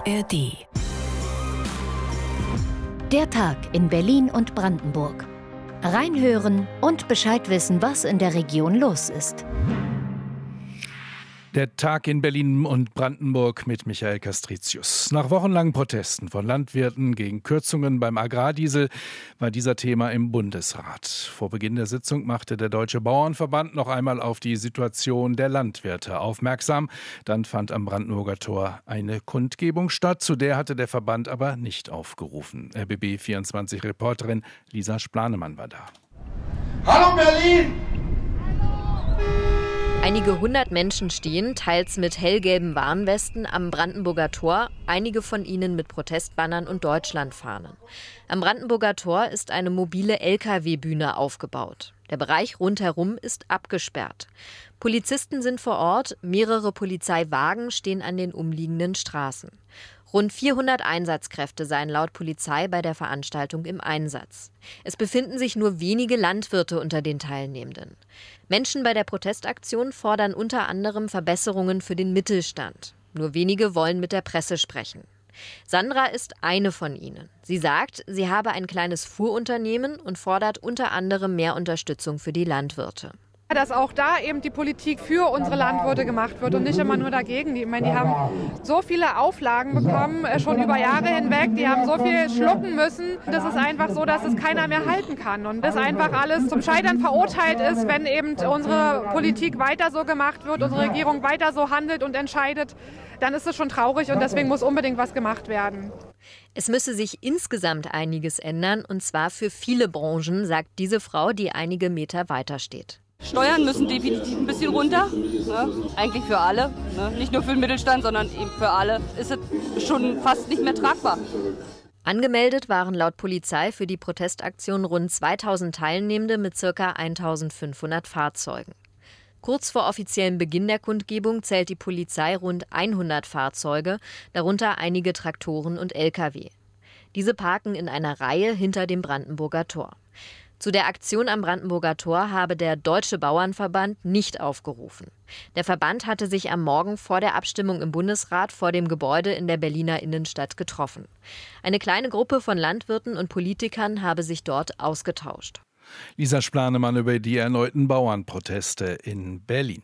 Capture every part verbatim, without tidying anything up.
R D. Der Tag in Berlin und Brandenburg. Reinhören und Bescheid wissen, was in der Region los ist. Der Tag in Berlin und Brandenburg mit Michael Castricius. Nach wochenlangen Protesten von Landwirten gegen Kürzungen beim Agrardiesel war dieser Thema im Bundesrat. Vor Beginn der Sitzung machte der Deutsche Bauernverband noch einmal auf die Situation der Landwirte aufmerksam. Dann fand am Brandenburger Tor eine Kundgebung statt, zu der hatte der Verband aber nicht aufgerufen. R B B vierundzwanzig-Reporterin Lisa Splanemann war da. Hallo Berlin! Einige hundert Menschen stehen, teils mit hellgelben Warnwesten, am Brandenburger Tor, einige von ihnen mit Protestbannern und Deutschlandfahnen. Am Brandenburger Tor ist eine mobile L K W-Bühne aufgebaut. Der Bereich rundherum ist abgesperrt. Polizisten sind vor Ort, mehrere Polizeiwagen stehen an den umliegenden Straßen. Rund vierhundert Einsatzkräfte seien laut Polizei bei der Veranstaltung im Einsatz. Es befinden sich nur wenige Landwirte unter den Teilnehmenden. Menschen bei der Protestaktion fordern unter anderem Verbesserungen für den Mittelstand. Nur wenige wollen mit der Presse sprechen. Sandra ist eine von ihnen. Sie sagt, sie habe ein kleines Fuhrunternehmen und fordert unter anderem mehr Unterstützung für die Landwirte. Dass auch da eben die Politik für unsere Landwirte gemacht wird und nicht immer nur dagegen. Ich meine, die haben so viele Auflagen bekommen, schon über Jahre hinweg. Die haben so viel schlucken müssen. Das ist einfach so, dass es keiner mehr halten kann. Und das einfach alles zum Scheitern verurteilt ist, wenn eben unsere Politik weiter so gemacht wird, unsere Regierung weiter so handelt und entscheidet, dann ist es schon traurig und deswegen muss unbedingt was gemacht werden. Es müsse sich insgesamt einiges ändern, und zwar für viele Branchen, sagt diese Frau, die einige Meter weiter steht. Steuern müssen definitiv ein bisschen runter, ne? Eigentlich für alle, ne? Nicht nur für den Mittelstand, sondern eben für alle, ist es schon fast nicht mehr tragbar. Angemeldet waren laut Polizei für die Protestaktion rund zweitausend Teilnehmende mit ca. eintausendfünfhundert Fahrzeugen. Kurz vor offiziellem Beginn der Kundgebung zählt die Polizei rund hundert Fahrzeuge, darunter einige Traktoren und L K W. Diese parken in einer Reihe hinter dem Brandenburger Tor. Zu der Aktion am Brandenburger Tor habe der Deutsche Bauernverband nicht aufgerufen. Der Verband hatte sich am Morgen vor der Abstimmung im Bundesrat vor dem Gebäude in der Berliner Innenstadt getroffen. Eine kleine Gruppe von Landwirten und Politikern habe sich dort ausgetauscht. Lisa Splanemann über die erneuten Bauernproteste in Berlin.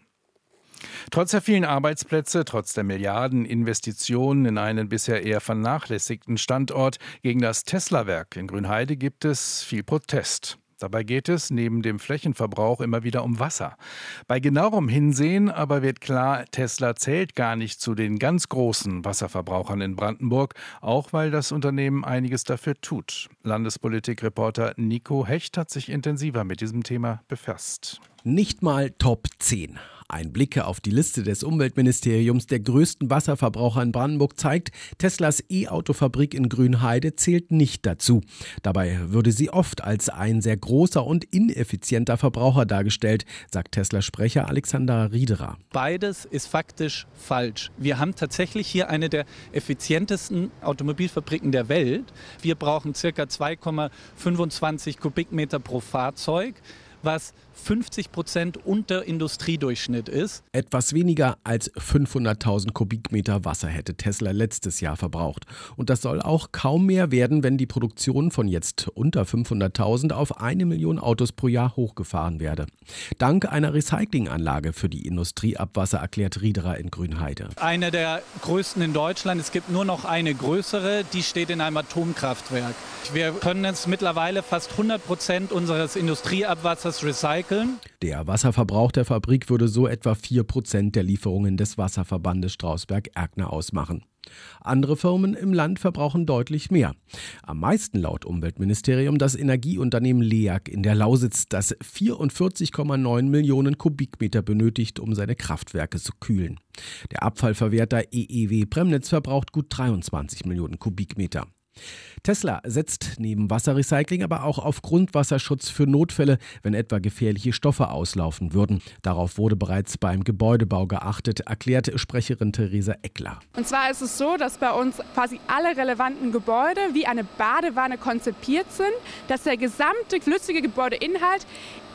Trotz der vielen Arbeitsplätze, trotz der Milliardeninvestitionen in einen bisher eher vernachlässigten Standort gegen das Tesla-Werk in Grünheide gibt es viel Protest. Dabei geht es neben dem Flächenverbrauch immer wieder um Wasser. Bei genauerem Hinsehen aber wird klar, Tesla zählt gar nicht zu den ganz großen Wasserverbrauchern in Brandenburg, auch weil das Unternehmen einiges dafür tut. Landespolitikreporter Nico Hecht hat sich intensiver mit diesem Thema befasst. Nicht mal Top zehn. Ein Blick auf die Liste des Umweltministeriums der größten Wasserverbraucher in Brandenburg zeigt, Teslas E-Auto-Fabrik in Grünheide zählt nicht dazu. Dabei würde sie oft als ein sehr großer und ineffizienter Verbraucher dargestellt, sagt Tesla-Sprecher Alexander Riederer. Beides ist faktisch falsch. Wir haben tatsächlich hier eine der effizientesten Automobilfabriken der Welt. Wir brauchen ca. zwei Komma fünfundzwanzig Kubikmeter pro Fahrzeug, was fünfzig Prozent unter Industriedurchschnitt ist. Etwas weniger als fünfhunderttausend Kubikmeter Wasser hätte Tesla letztes Jahr verbraucht. Und das soll auch kaum mehr werden, wenn die Produktion von jetzt unter fünfhunderttausend auf eine Million Autos pro Jahr hochgefahren werde. Dank einer Recyclinganlage für die Industrieabwasser, erklärt Riederer in Grünheide. Eine der größten in Deutschland. Es gibt nur noch eine größere, die steht in einem Atomkraftwerk. Wir können jetzt mittlerweile fast hundert Prozent unseres Industrieabwassers recyceln. Der Wasserverbrauch der Fabrik würde so etwa vier Prozent der Lieferungen des Wasserverbandes Strausberg-Erkner ausmachen. Andere Firmen im Land verbrauchen deutlich mehr. Am meisten laut Umweltministerium das Energieunternehmen LEAG in der Lausitz, das vierundvierzig Komma neun Millionen Kubikmeter benötigt, um seine Kraftwerke zu kühlen. Der Abfallverwerter E E W Premnitz verbraucht gut dreiundzwanzig Millionen Kubikmeter. Tesla setzt neben Wasserrecycling aber auch auf Grundwasserschutz für Notfälle, wenn etwa gefährliche Stoffe auslaufen würden. Darauf wurde bereits beim Gebäudebau geachtet, erklärt Sprecherin Theresa Eckler. Und zwar ist es so, dass bei uns quasi alle relevanten Gebäude wie eine Badewanne konzipiert sind, dass der gesamte flüssige Gebäudeinhalt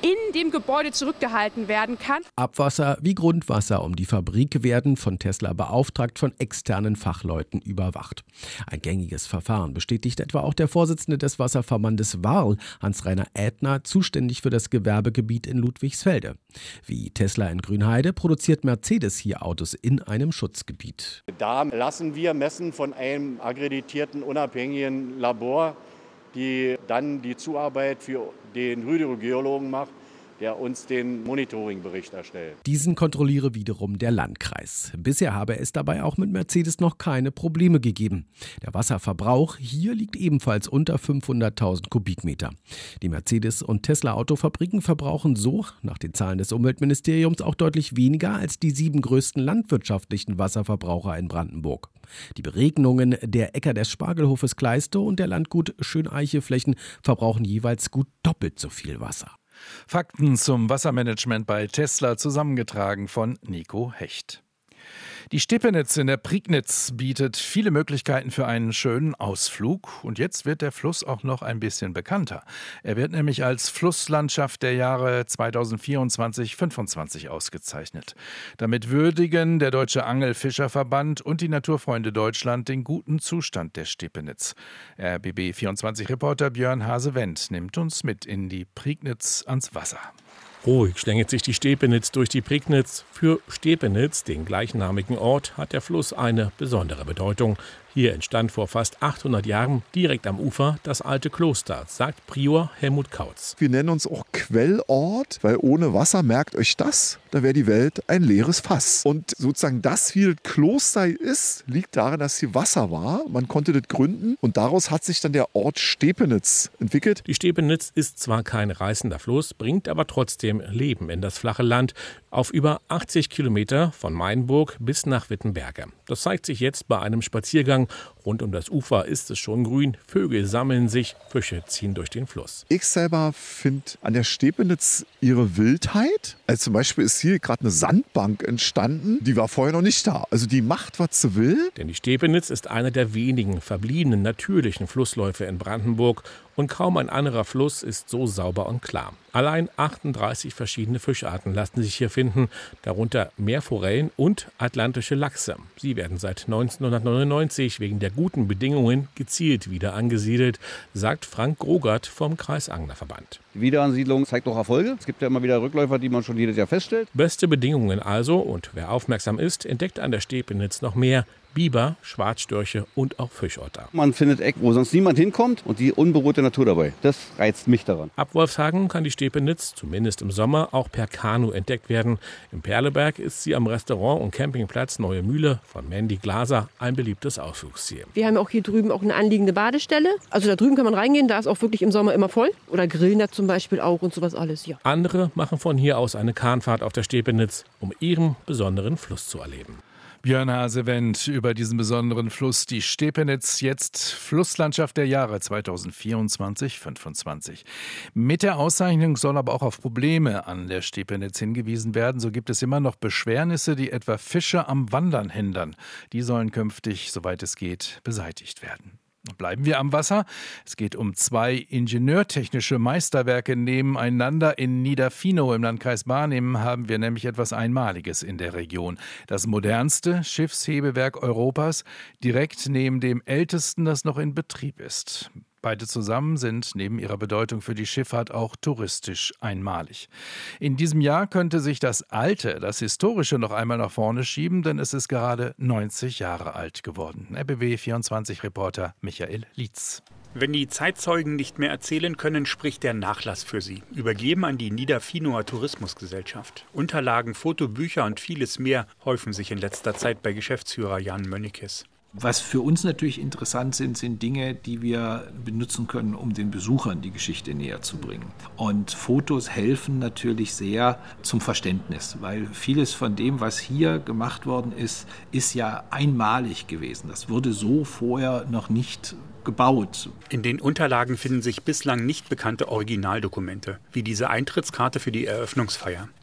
in dem Gebäude zurückgehalten werden kann. Abwasser wie Grundwasser um die Fabrik werden von Tesla beauftragt von externen Fachleuten überwacht. Ein gängiges Verfahren bestätigt etwa auch der Vorsitzende des Wasserverbandes Waarl, Hans-Rainer Ädner, zuständig für das Gewerbegebiet in Ludwigsfelde. Wie Tesla in Grünheide produziert Mercedes hier Autos in einem Schutzgebiet. Da lassen wir messen von einem akkreditierten, unabhängigen Labor, die dann die Zuarbeit für den Hydrogeologen macht, der uns den Monitoringbericht erstellt. Diesen kontrolliere wiederum der Landkreis. Bisher habe es dabei auch mit Mercedes noch keine Probleme gegeben. Der Wasserverbrauch hier liegt ebenfalls unter fünfhunderttausend Kubikmeter. Die Mercedes- und Tesla-Autofabriken verbrauchen so, nach den Zahlen des Umweltministeriums, auch deutlich weniger als die sieben größten landwirtschaftlichen Wasserverbraucher in Brandenburg. Die Beregnungen der Äcker des Spargelhofes Kleistow und der Landgut Schöneiche-Flächen verbrauchen jeweils gut doppelt so viel Wasser. Fakten zum Wassermanagement bei Tesla, zusammengetragen von Nico Hecht. Die Stepenitz in der Prignitz bietet viele Möglichkeiten für einen schönen Ausflug. Und jetzt wird der Fluss auch noch ein bisschen bekannter. Er wird nämlich als Flusslandschaft der Jahre zweitausendvierundzwanzig fünfundzwanzig ausgezeichnet. Damit würdigen der Deutsche Angelfischerverband und die Naturfreunde Deutschland den guten Zustand der Stepenitz. R B B vierundzwanzig-Reporter Björn Hase-Wendt nimmt uns mit in die Prignitz ans Wasser. Ruhig schlängelt sich die Stepenitz durch die Prignitz. Für Stepenitz, den gleichnamigen Ort, hat der Fluss eine besondere Bedeutung. Hier entstand vor fast achthundert Jahren direkt am Ufer das alte Kloster, sagt Prior Helmut Kautz. Wir nennen uns auch Quellort, weil ohne Wasser, merkt euch das, da wäre die Welt ein leeres Fass. Und sozusagen das, wie das Kloster ist, liegt darin, dass hier Wasser war. Man konnte das gründen und daraus hat sich dann der Ort Stepenitz entwickelt. Die Stepenitz ist zwar kein reißender Fluss, bringt aber trotzdem Leben in das flache Land auf über achtzig Kilometer von Mainburg bis nach Wittenberge. Das zeigt sich jetzt bei einem Spaziergang. Rund um das Ufer ist es schon grün, Vögel sammeln sich, Fische ziehen durch den Fluss. Ich selber finde an der Stepenitz ihre Wildheit. Also zum Beispiel ist hier gerade eine Sandbank entstanden, die war vorher noch nicht da. Also die macht, was sie will. Denn die Stepenitz ist einer der wenigen verbliebenen natürlichen Flussläufe in Brandenburg und kaum ein anderer Fluss ist so sauber und klar. Allein achtunddreißig verschiedene Fischarten lassen sich hier finden, darunter Meerforellen und atlantische Lachse. Sie werden seit neunzehnhundertneunundneunzig wegen der guten Bedingungen gezielt wieder angesiedelt, sagt Frank Grogert vom Kreisanglerverband. Die Wiederansiedlung zeigt auch Erfolge. Es gibt ja immer wieder Rückläufer, die man schon jedes Jahr feststellt. Beste Bedingungen also, und wer aufmerksam ist, entdeckt an der Stepenitz noch mehr. Biber, Schwarzstörche und auch Fischotter. Man findet Ecken, wo sonst niemand hinkommt und die unberührte Natur dabei. Das reizt mich daran. Ab Wolfshagen kann die Stepenitz, zumindest im Sommer, auch per Kanu entdeckt werden. Im Perleberg ist sie am Restaurant und Campingplatz Neue Mühle von Mandy Glaser ein beliebtes Ausflugsziel. Wir haben auch hier drüben auch eine anliegende Badestelle. Also da drüben kann man reingehen, da ist auch wirklich im Sommer immer voll. Oder grillen da zum Beispiel auch und sowas alles, ja. Andere machen von hier aus eine Kahnfahrt auf der Stepenitz, um ihren besonderen Fluss zu erleben. Björn Hase-Wendt über diesen besonderen Fluss, die Stepenitz, jetzt Flusslandschaft der Jahre zweitausendvierundzwanzig fünfundzwanzig. Mit der Auszeichnung soll aber auch auf Probleme an der Stepenitz hingewiesen werden. So gibt es immer noch Beschwernisse, die etwa Fische am Wandern hindern. Die sollen künftig, soweit es geht, beseitigt werden. Bleiben wir am Wasser. Es geht um zwei ingenieurtechnische Meisterwerke nebeneinander. In Niederfinow im Landkreis Barnim haben wir nämlich etwas Einmaliges in der Region. Das modernste Schiffshebewerk Europas, direkt neben dem ältesten, das noch in Betrieb ist. Beide zusammen sind neben ihrer Bedeutung für die Schifffahrt auch touristisch einmalig. In diesem Jahr könnte sich das Alte, das Historische noch einmal nach vorne schieben, denn es ist gerade neunzig Jahre alt geworden. R B B vierundzwanzig-Reporter Michael Lietz. Wenn die Zeitzeugen nicht mehr erzählen können, spricht der Nachlass für sie. Übergeben an die Niederfinower Tourismusgesellschaft. Unterlagen, Fotobücher und vieles mehr häufen sich in letzter Zeit bei Geschäftsführer Jan Mönnekes. Was für uns natürlich interessant sind, sind Dinge, die wir benutzen können, um den Besuchern die Geschichte näher zu bringen. Und Fotos helfen natürlich sehr zum Verständnis, weil vieles von dem, was hier gemacht worden ist, ist ja einmalig gewesen. Das wurde so vorher noch nicht gebaut. In den Unterlagen finden sich bislang nicht bekannte Originaldokumente, wie diese Eintrittskarte für die Eröffnungsfeier.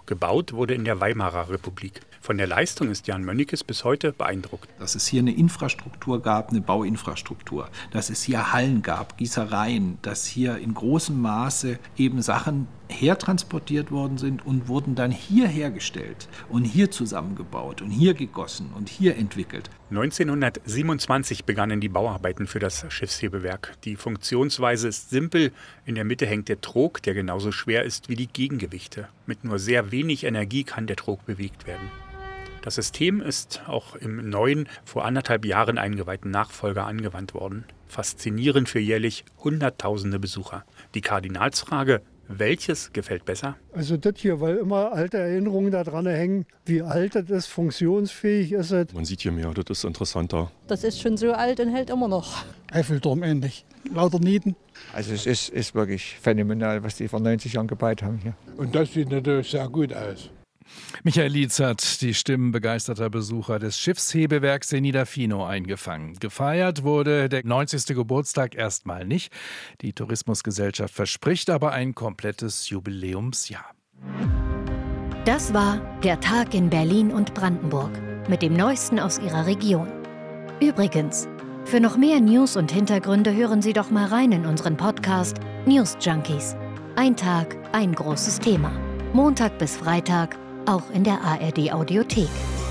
Gebaut wurde in der Weimarer Republik. Von der Leistung ist Jan Mönnekes bis heute beeindruckt. Dass es hier eine Infrastruktur gab, eine Bauinfrastruktur, dass es hier Hallen gab, Gießereien, dass hier in großem Maße eben Sachen hertransportiert worden sind und wurden dann hier hergestellt und hier zusammengebaut und hier gegossen und hier entwickelt. neunzehnhundertsiebenundzwanzig begannen die Bauarbeiten für das Schiffshebewerk. Die Funktionsweise ist simpel. In der Mitte hängt der Trog, der genauso schwer ist wie die Gegengewichte. Mit nur sehr wenig Energie kann der Trog bewegt werden. Das System ist auch im neuen, vor anderthalb Jahren eingeweihten Nachfolger angewandt worden. Faszinierend für jährlich Hunderttausende Besucher. Die Kardinalsfrage: Welches gefällt besser? Also das hier, weil immer alte Erinnerungen da dran hängen. Wie alt das ist, funktionsfähig ist es. Man sieht hier mehr, das ist interessanter. Das ist schon so alt und hält immer noch. Eiffelturm ähnlich. Lauter Nieten. Also es ist, ist wirklich phänomenal, was die vor neunzig Jahren gebaut haben hier. Und das sieht natürlich sehr gut aus. Michael Lietzert, die Stimmen begeisterter Besucher des Schiffshebewerks in Niederfinow eingefangen. Gefeiert wurde der neunzigste Geburtstag erstmal nicht. Die Tourismusgesellschaft verspricht aber ein komplettes Jubiläumsjahr. Das war der Tag in Berlin und Brandenburg mit dem Neuesten aus ihrer Region. Übrigens, für noch mehr News und Hintergründe hören Sie doch mal rein in unseren Podcast News Junkies. Ein Tag, ein großes Thema. Montag bis Freitag, auch in der A R D Audiothek.